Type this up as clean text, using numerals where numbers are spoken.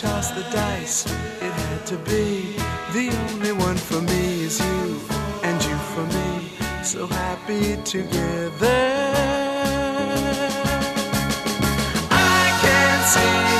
toss the dice, it had to be. The only one for me is you, and you for me, so happy together. I can't see